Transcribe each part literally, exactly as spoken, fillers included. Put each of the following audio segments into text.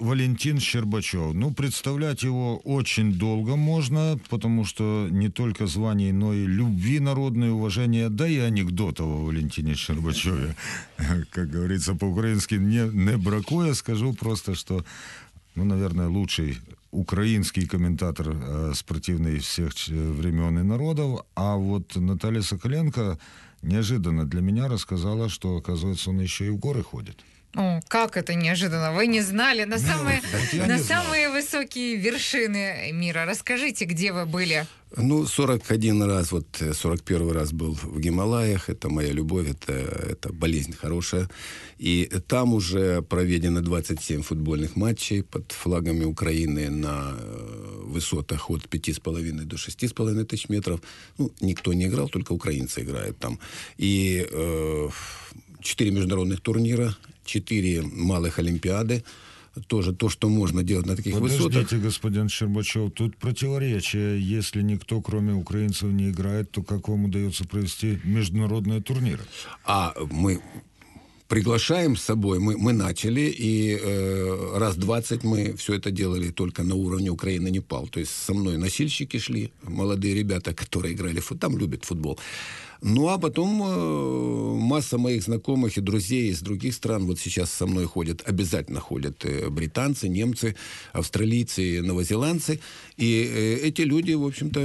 Валентин Щербачев. Ну, представлять его очень долго можно, потому что не только званий, но и любви народной, уважения, да и анекдотов о Валентине Щербачеве, как говорится по-украински, не, не бракуя. Скажу просто, что, ну, наверное, лучший украинский комментатор э, спортивный всех времен и народов. А вот Наталья Соколенко неожиданно для меня рассказала, что, оказывается, он еще и в горы ходит. О, как это неожиданно. Вы не знали. На самые, ну, на самые высокие вершины мира. Расскажите, где вы были? Ну, сорок один раз, вот сорок первый раз был в Гималаях. Это моя любовь, это, это болезнь хорошая. И там уже проведено двадцать семь футбольных матчей под флагами Украины на высотах от пяти с половиной до шести с половиной тысяч метров. Ну, никто не играл, только украинцы играют там. И э, четыре международных турнира, четыре малых олимпиады. Тоже то, что можно делать на таких Подождите, высотах. Подождите, господин Щербачев, тут противоречие. Если никто, кроме украинцев, не играет, то как вам удается провести международные турниры? А мы приглашаем с собой, мы, мы начали, и э, раз двадцать мы все это делали только на уровне Украины, Непал. То есть со мной носильщики шли, молодые ребята, которые играли в футбол, там любят футбол. Ну, а потом э, масса моих знакомых и друзей из других стран вот сейчас со мной ходят, обязательно ходят э, британцы, немцы, австралийцы, новозеландцы. И э, эти люди, в общем-то,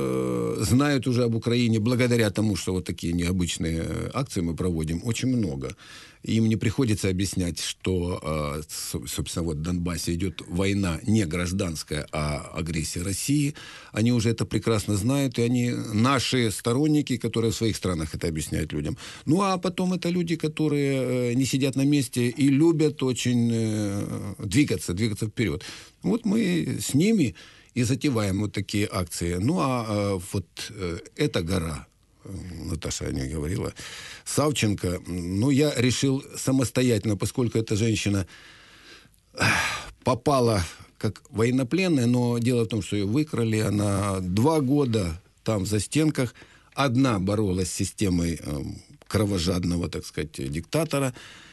э, знают уже об Украине благодаря тому, что вот такие необычные акции мы проводим, очень много. Им не приходится объяснять, что, э, собственно, вот в Донбассе идет война не гражданская, а агрессия России. Они уже это прекрасно знают, и они наши сторонники, которые в своих странах это объясняют людям. Ну, а потом это люди, которые э, не сидят на месте и любят очень э, двигаться, двигаться вперед. Вот мы с ними и затеваем вот такие акции. Ну, а э, вот э, эта гора, Наташа о ней говорила, Савченко, ну, я решил самостоятельно, поскольку эта женщина попала как военнопленная, но дело в том, что ее выкрали, она два года там в застенках, одна боролась с системой э, кровожадного, так сказать, диктатора,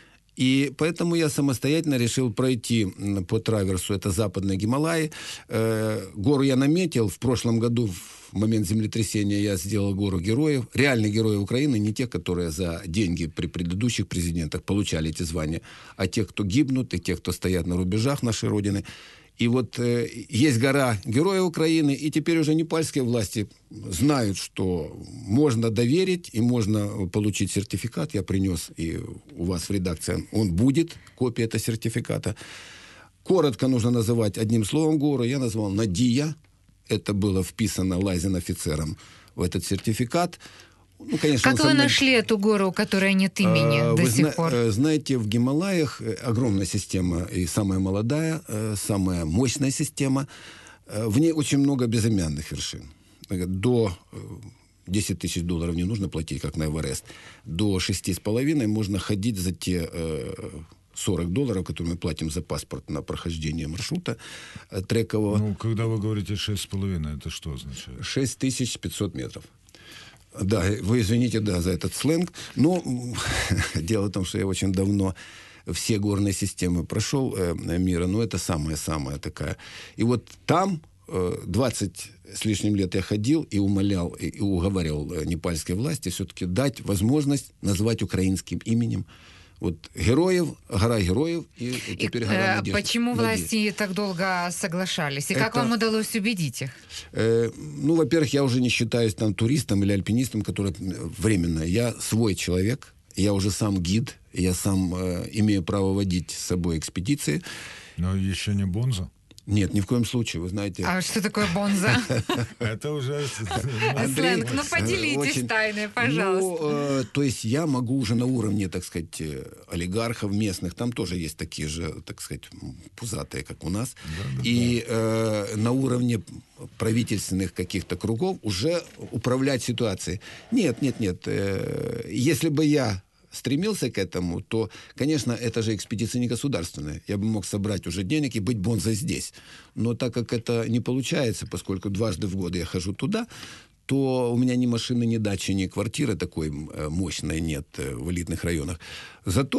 и поэтому я самостоятельно решил пройти по траверсу, это западные Гималаи. Э, гору я наметил, в прошлом году в момент землетрясения я сделал гору героев, реальные герои Украины, не те, которые за деньги при предыдущих президентах получали эти звания, а те, кто гибнут, и те, кто стоят на рубежах нашей Родины. И вот э, есть гора Героя Украины, и теперь уже непальские власти знают, что можно доверить и можно получить сертификат. Я принес и у вас в редакции, он будет, копия этого сертификата. Коротко нужно называть одним словом гору. Я назвал Надия. Это было вписано Лайзен-офицером в этот сертификат. Ну, конечно, как вы мной... нашли эту гору, у которой нет имени а, до сих зна- пор? Знаете, в Гималаях огромная система, и самая молодая, самая мощная система. В ней очень много безымянных вершин. До десять тысяч долларов не нужно платить, как на Эверест. До шести с половиной можно ходить за те сорок долларов, которые мы платим за паспорт на прохождение маршрута трекового. Ну, когда вы говорите шесть с половиной, это что означает? шесть тысяч пятьсот метров. Да, вы извините, да, за этот сленг, но дело в том, что я очень давно все горные системы прошел э, мира, но это самая-самая такая. И вот там э, двадцать с лишним лет я ходил и умолял, и, и уговаривал э, непальские власти все-таки дать возможность назвать украинским именем вот героев, гора героев, и, и теперь гора Надежды. Почему власти Надежды. Так долго соглашались? И это, как вам удалось убедить их? Э, ну, во-первых, я уже не считаюсь там туристом или альпинистом, который временно. Я свой человек, я уже сам гид, я сам э, имею право водить с собой экспедиции. Но еще не бонза? Нет, ни в коем случае, вы знаете. А что такое бонза? Это уже... Сленг, ну поделитесь тайной, пожалуйста. Ну, то есть я могу уже на уровне, так сказать, олигархов местных, там тоже есть такие же, так сказать, пузатые, как у нас, и на уровне правительственных каких-то кругов уже управлять ситуацией. Нет, нет, нет. Если бы я стремился к этому, то, конечно, это же экспедиция не государственная. Я бы мог собрать уже денег и быть бонзой здесь. Но так как это не получается, поскольку дважды в год я хожу туда, то у меня ни машины, ни дачи, ни квартиры такой мощной нет в элитных районах. Зато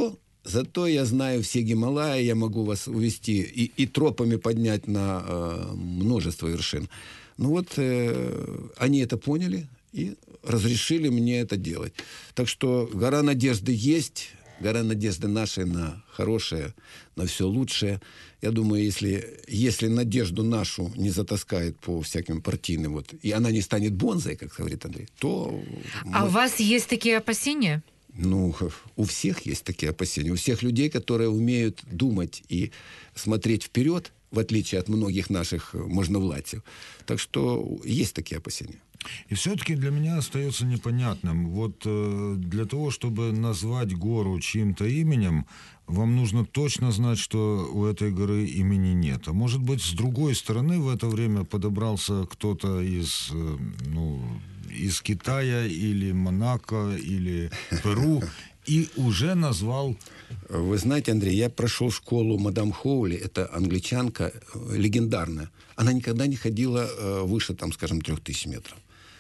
Зато я знаю все Гималаи, я могу вас увести и, и тропами поднять на э, множество вершин. Ну вот э, они это поняли и разрешили мне это делать. Так что гора надежды есть, гора надежды наша на хорошее, на все лучшее. Я думаю, если, если надежду нашу не затаскает по всяким партийным, вот, и она не станет бонзой, как говорит Андрей, то... А мы... у вас есть такие опасения? Ну, у всех есть такие опасения. У всех людей, которые умеют думать и смотреть вперед, в отличие от многих наших можновладцев. Так что есть такие опасения. И все-таки для меня остается непонятным. Вот э, для того, чтобы назвать гору чьим-то именем, вам нужно точно знать, что у этой горы имени нет. А может быть, с другой стороны, в это время подобрался кто-то из, э, ну, из Китая или Монако или Перу и уже назвал... Вы знаете, Андрей, я прошел школу мадам Хоули, это англичанка легендарная. Она никогда не ходила выше, там, скажем, трех тысяч метров.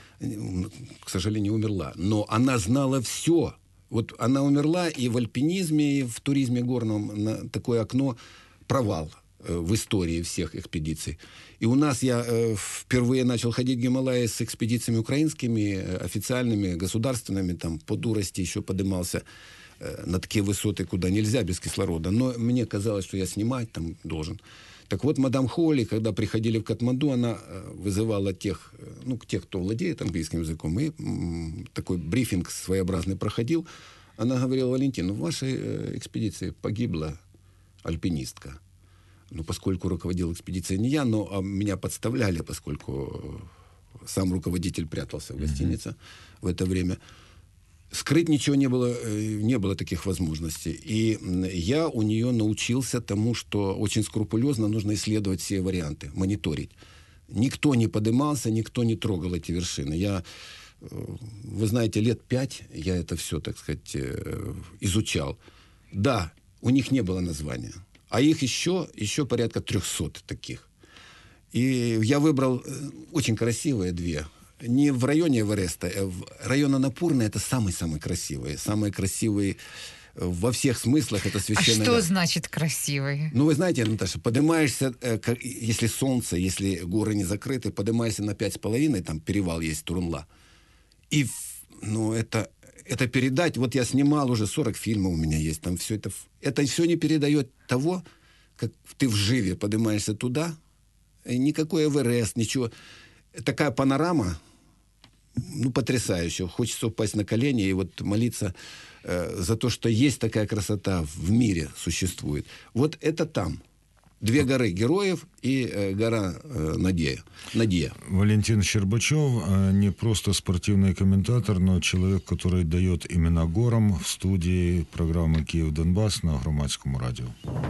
К сожалению, умерла. Но она знала все. Вот она умерла и в альпинизме, и в туризме горном на такое окно провал в истории всех экспедиций. И у нас я э, впервые начал ходить в Гималаи с экспедициями украинскими, официальными, государственными, там по дурости еще поднимался э, на такие высоты, куда нельзя без кислорода. Но мне казалось, что я снимать там должен. Так вот, мадам Холли, когда приходили в Катманду, она вызывала тех, ну, тех, кто владеет английским языком, и м, такой брифинг своеобразный проходил. Она говорила: Валентин, ну, в вашей э, экспедиции погибла альпинистка. Ну, поскольку руководил экспедицией не я, но а меня подставляли, поскольку сам руководитель прятался в гостинице mm-hmm. в это время. Скрыть ничего не было, не было таких возможностей. И я у нее научился тому, что очень скрупулезно нужно исследовать все варианты, мониторить. Никто не поднимался, никто не трогал эти вершины. Я, вы знаете, лет пять я это все, так сказать, изучал. Да, у них не было названия. А их еще, еще порядка трехсот таких. И я выбрал очень красивые две. Не в районе Эвереста, а в районе Анапурны это самые-самые красивые. Самые красивые во всех смыслах. Это священная... А что значит красивые? Ну, вы знаете, Наташа, поднимаешься, если солнце, если горы не закрыты, поднимаешься на пять с половиной, там перевал есть, Турунла. И, ну, это... Это передать, вот я снимал уже сорок фильмов у меня есть, там все это, это все не передает того, как ты вживе поднимаешься туда, и никакой Эверест, ничего. Такая панорама, ну, потрясающая. Хочется упасть на колени и вот молиться э, за то, что есть такая красота в мире, существует. Вот это там. Две горы героев и э, гора э, Надея. Надея. Валентин Щербачев не просто спортивный комментатор, но человек, который дает имена горам в студии программы «Киев-Донбасс» на Громадском радио.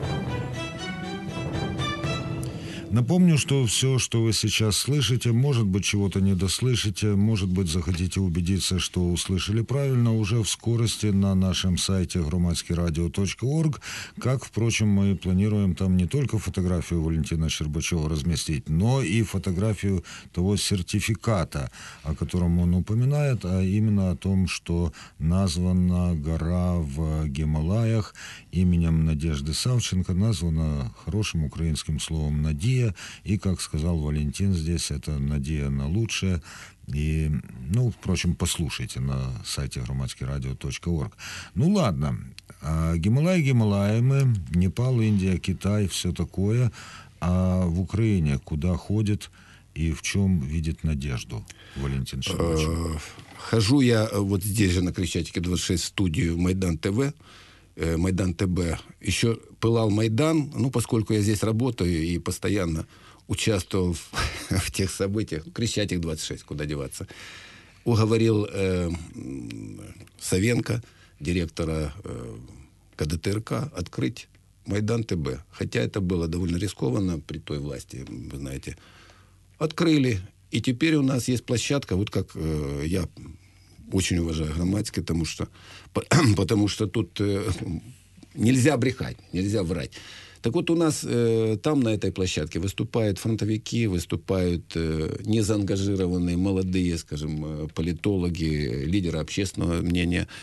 Напомню, что все, что вы сейчас слышите, может быть, чего-то недослышите, может быть, захотите убедиться, что услышали правильно, уже в скорости на нашем сайте громадский радио точка орг. Как, впрочем, мы планируем там не только фотографию Валентина Щербачева разместить, но и фотографию того сертификата, о котором он упоминает, а именно о том, что названа гора в Гималаях именем Надежды Савченко, названа хорошим украинским словом «Надия». И, как сказал Валентин, здесь это надея на лучшее. И, ну, впрочем, послушайте на сайте громадский радио точка орг. Ну, ладно. А Гималаи Гималаями, Непал, Индия, Китай, все такое. А в Украине куда ходит и в чем видит надежду Валентин Щербачев? Хожу я вот здесь же на Крещатике двадцать шесть в студию Майдан ТВ. Майдан ТБ. Еще пылал Майдан, ну, поскольку я здесь работаю и постоянно участвовал в, в тех событиях. Крещатик двадцать шесть, куда деваться. Уговорил э, Савенко, директора э, КДТРК, открыть Майдан ТБ. Хотя это было довольно рискованно при той власти, вы знаете. Открыли. И теперь у нас есть площадка, вот как э, я... Очень уважаю Громадский, потому что, потому что тут э, нельзя брехать, нельзя врать. Так вот, у нас э, там, на этой площадке, выступают фронтовики, выступают э, незаангажированные, молодые, скажем, политологи, лидеры общественного мнения.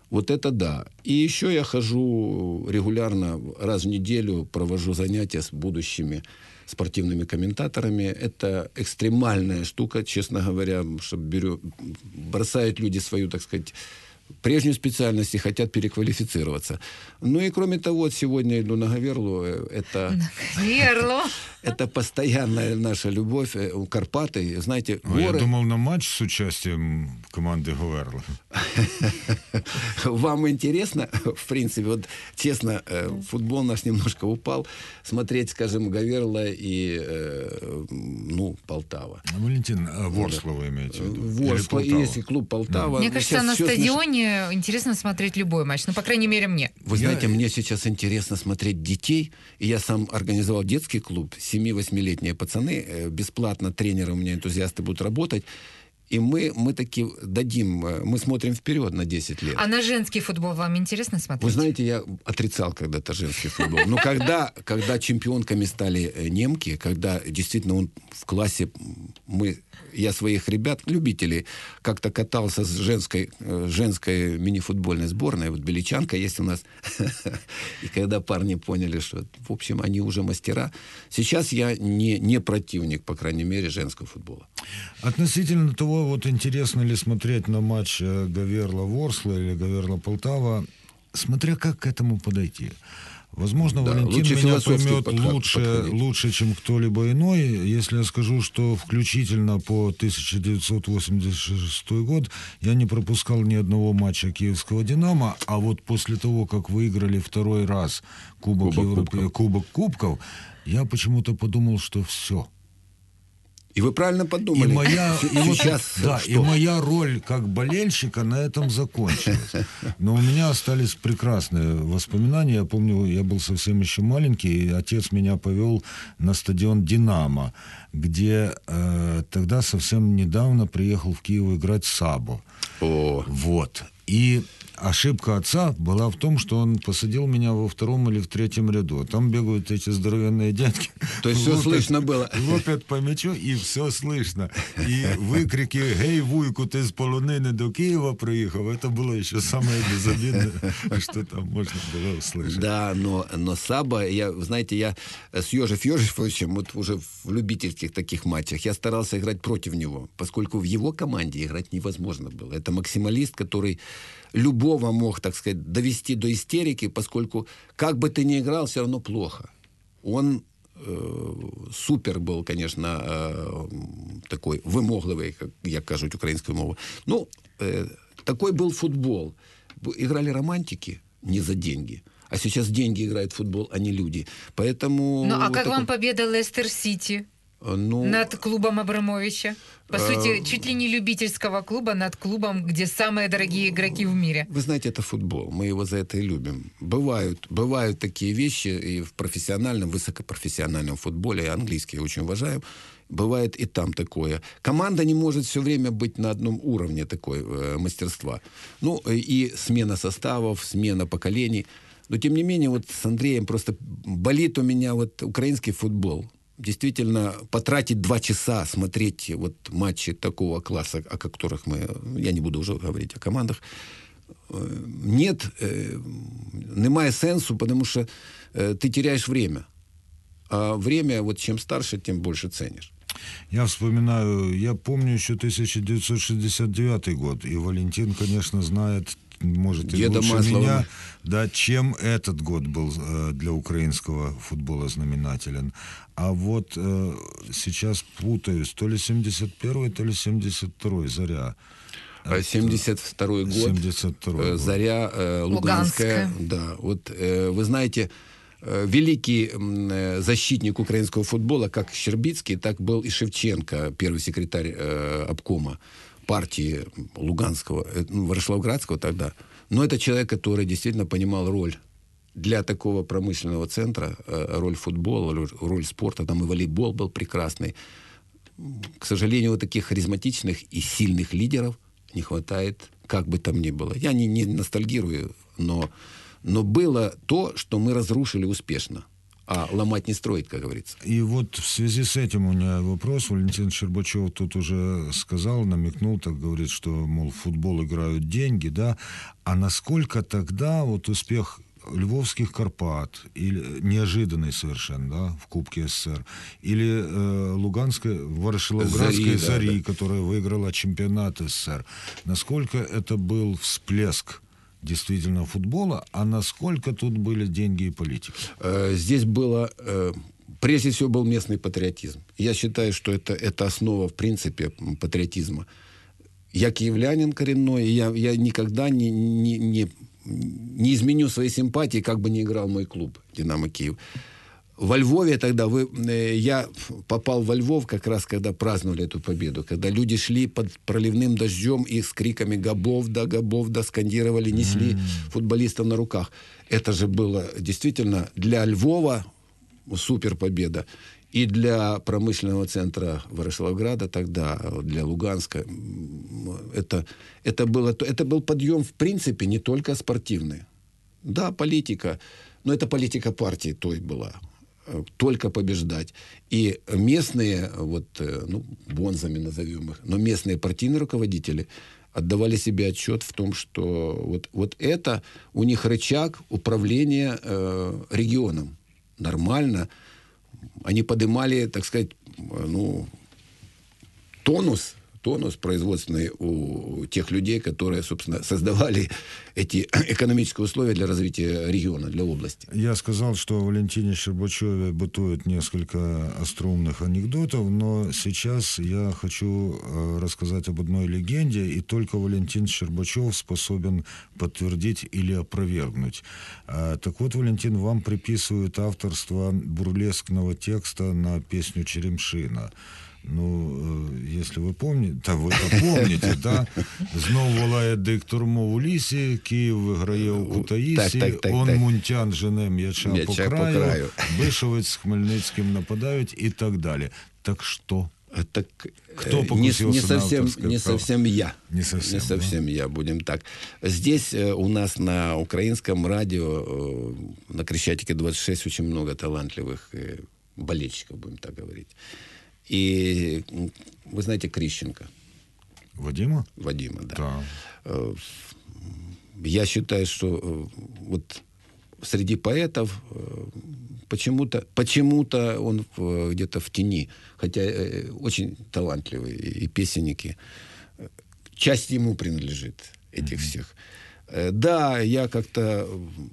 Вот это да. И еще я хожу регулярно, раз в неделю провожу занятия с будущими спортивными комментаторами. Это экстремальная штука, честно говоря, что беру, бросают люди свою, так сказать, прежнюю специальность и хотят переквалифицироваться. Ну и кроме того, вот сегодня иду на Говерлу. Это, На Говерлу. это постоянная наша любовь. Карпаты, знаете, Ой, горы... Я думал на матч с участием команды Говерла. Вам интересно, в принципе, вот честно, футбол наш немножко упал. Смотреть, скажем, Говерла и, ну, Полтава. Валентин, Ворскла вы имеете в виду? Ворскла, и есть и клуб Полтава. Мне кажется, Сейчас на всё стадионе интересно смотреть любой матч. Ну, по крайней мере, мне. Вы Я- знаете, мне сейчас интересно смотреть детей. И я сам организовал детский клуб. семи-восьмилетние пацаны. э, Бесплатно тренеры у меня, энтузиасты будут работать. И мы, мы таки дадим, э, мы смотрим вперед на десять лет. А на женский футбол вам интересно смотреть? Вы знаете, я отрицал когда-то женский футбол. Но когда, когда чемпионками стали э, немки, когда действительно он в классе, мы, я своих ребят, любителей, как-то катался с женской, э, женской мини-футбольной сборной, вот Беличанка есть у нас. И когда парни поняли, что, в общем, они уже мастера, сейчас я не, не противник, по крайней мере, женского футбола. Относительно того, вот интересно ли смотреть на матч э, Говерла-Ворскла или Говерла-Полтава, смотря как к этому подойти. Возможно, Да, Валентин лучше меня философски поймет подха- лучше, подходить. лучше, чем кто-либо иной, если я скажу, что включительно по тысяча девятьсот восемьдесят шестой год я не пропускал ни одного матча киевского «Динамо», а вот после того, как выиграли второй раз Кубок, Кубок Европе- Кубков. Кубок Кубков, я почему-то подумал, что все. И вы правильно подумали. И моя, и вот, Сейчас да, что? и моя роль как болельщика на этом закончилась. Но у меня остались прекрасные воспоминания. Я помню, я был совсем еще маленький, и отец меня повел на стадион «Динамо», где э, тогда совсем недавно приехал в Киев играть Сабо. О, Вот. И ошибка отца была в том, что он посадил меня во втором или в третьем ряду. Там бегают эти здоровенные дядьки. То есть всё слышно было. Лупят по мячу, и все слышно. И выкрики «Гей, вуйку, ты с полонини до Киева приехал», это было еще самое безобидное, что там можно было услышать. да, но, но Саба, я, знаете, я с Йожеф Йожефовичем, вот уже в любительских таких матчах, я старался играть против него, поскольку в его команде играть невозможно было. Это максималист, который любого мог, так сказать, довести до истерики, поскольку как бы ты ни играл, все равно плохо. Он э, супер был, конечно, э, такой вимогливий, як, як кажуть українською мовою. Ну, э, такой был футбол. Б- Играли романтики не за деньги. А сейчас деньги играют в футбол, а не люди. Поэтому... Ну, а вот как такой- вам победа Лестер-Сити Э, Ну, над клубом Абрамовича? По сути, чуть ли не любительского клуба над клубом, где самые дорогие игроки в мире. Вы знаете, это футбол. Мы его за это и любим. Бывают, бывают такие вещи и в профессиональном, высокопрофессиональном футболе, я английский очень уважаю, бывает и там такое. Команда не может все время быть на одном уровне такой э, мастерства. Ну, э, и смена составов, смена поколений. Но, тем не менее, вот с Андреем просто болит у меня вот украинский футбол. Действительно, потратить два часа смотреть вот матчи такого класса, о которых мы... Я не буду уже говорить о командах. э, Нет, э, немає сенсу, потому что э, ты теряешь время. А время, вот чем старше, тем больше ценишь. Я вспоминаю, я помню еще тысяча девятьсот шестьдесят девятый год, и Валентин, конечно, знает, может, и Деда лучше Маслова. меня, да, чем этот год был э, для украинского футбола знаменателен. А вот э, сейчас путаюсь, то ли семьдесят первый, то ли семьдесят второй, «Заря». А семьдесят второй год, семьдесят второй э, год. Заря э, Луганская. Луганская. Да, вот э, вы знаете, э, великий м, э, защитник украинского футбола, как Щербицкий, так был и Шевченко, первый секретарь э, обкома партии Луганского, э, ну, Ворошиловградского тогда. Но это человек, который действительно понимал роль для такого промышленного центра, э, роль футбола, роль, роль спорта. Там и волейбол был прекрасный. К сожалению, вот таких харизматичных и сильных лидеров не хватает, как бы там ни было. Я не, не ностальгирую, но, но было то, что мы разрушили успешно. а ломать не строить, как говорится. И вот в связи с этим у меня вопрос. Валентин Щербачев тут уже сказал, намекнул, так говорит, что, мол, в футбол играют деньги, да, а насколько тогда вот успех Львовских Карпат, или неожиданный совершенно, да, в Кубке СССР, или э, Луганской, Ворошиловградской Зари, Зари, да, да. которая выиграла чемпионат СССР, насколько это был всплеск действительно футбола, а насколько тут были деньги и политика? Э, Здесь было, э, прежде всего, был местный патриотизм. Я считаю, что это, это основа, в принципе, патриотизма. Я киевлянин коренной, и я, я никогда не, не, не, не изменю свои симпатии, как бы ни играл мой клуб «Динамо Киев». Во Львове тогда вы, э, я попал во Львов как раз, когда праздновали эту победу, когда люди шли под проливным дождем и с криками «Габовда, Габовда» скандировали, несли mm. футболистов на руках. Это же было действительно для Львова супер победа. И для промышленного центра Ворошиловграда тогда, для Луганска, это, это, было, это был подъем, в принципе, не только спортивный. Да, политика, но это политика партии той была. Только побеждать. И местные, вот, ну, бонзами назовем их, но местные партийные руководители отдавали себе отчет в том, что вот, вот это у них рычаг управления э, регионом. Нормально. Они поднимали, так сказать, ну, тонус, тонус производственный у тех людей, которые, собственно, создавали эти экономические условия для развития региона, для области. Я сказал, что в Валентине Щербачеве бытует несколько остроумных анекдотов, но сейчас я хочу рассказать об одной легенде, и только Валентин Щербачев способен подтвердить или опровергнуть. Так вот, Валентин, вам приписывают авторство бурлескного текста на песню Черемшина. Ну, если ви помните, та ви то помните, та? Знов волає диктор мов у лісі, Київ виграє у Кутаїсі, так, так, так, он так. Мунтян жене м'яча, М'яча по по краю, краю. Бишовець з Хмельницьким нападають і так далі. Так що? Так, Кто не, покусился не на совсем, авторское не право? совсем я. Не совсем, не совсем я, будем так. Здесь э, у нас на украинском радио, э, на Крещатике двадцать шесть, очень много талантливых э, болельщиков, будем так говорить. И вы знаете Крищенко? Вадима? Вадима, да. Да. Э, Я считаю, что э, вот среди поэтов э, почему-то, почему-то он в, где-то в тени, хотя э, очень талантливый, и, и песенники. Часть ему принадлежит, этих mm-hmm. всех. Э, да, я как-то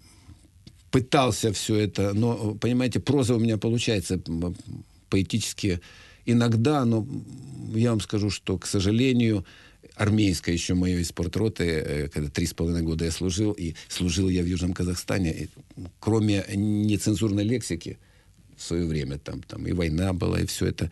пытался все это, но, понимаете, проза у меня получается поэтически иногда, но я вам скажу, что, к сожалению, армейское еще мое из спортроты, когда три с половиной года я служил, и служил я в Южном Казахстане, и, кроме нецензурной лексики в свое время, там, там и война была, и все это,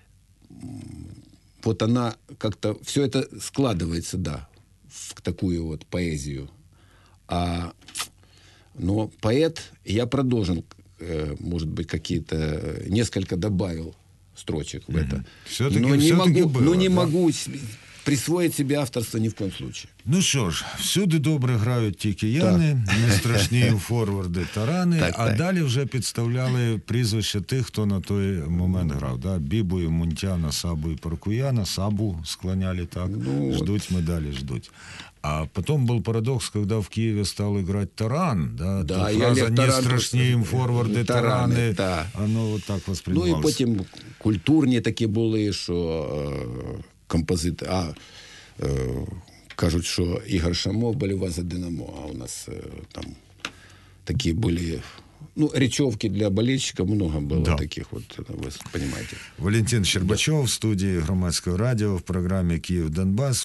вот она как-то, все это складывается, да, в такую вот поэзию. А, но поэт, я продолжен, может быть, какие-то, несколько добавил строчек в это. Все-таки, но не, все-таки могу, было, но не да? могу присвоить себе авторство ни в коем случае. Ну що ж, всюди добре грають ті кияни, не страшні форварди тарани, Так, а так. далі вже підставляли прізвища тих, хто на той момент грав. Да? Бібою, Мунтяна, Сабу і Паркуяна, Сабу склоняли так, Ну, ждуть медалі, ждуть. А потом был парадокс, когда в Киеве стал играть Таран, да, Да, то и фраза Олег «не Таран страшні їм форварди, Тарани», тарани», да. оно вот так Ну воспринималось. і потім культурні такі були, що е, композити, а е, кажуть, що Ігор Шамов болівав за Динамо, а у нас е, там такі були, ну, речевки для болельщиков много было, Да. таких вот, вы понимаете. Валентин Щербачев в студії Громадського радіо в програмі «Київ-Донбас».